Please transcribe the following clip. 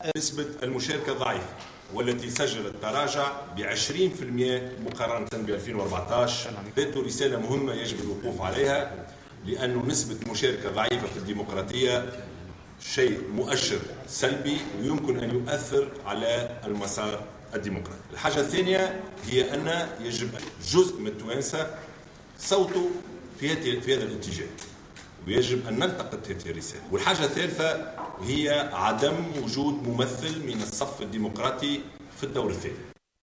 نسبة المشاركة ضعيفة والتي سجلت تراجع ب20% مقارنة ب 2014. ذات رسالة مهمة يجب الوقوف عليها، لأن نسبة المشاركة ضعيفة في الديمقراطية شيء مؤشر سلبي ويمكن أن يؤثر على المسار الديمقراطي. الحاجة الثانية هي أن يجب جزء من التوانسة صوته في هذا الاتجاه، ويجب أن نلتقط هذه الرسالة. والحاجة الثالثة هي عدم وجود ممثل من الصف الديمقراطي في الدور الثاني.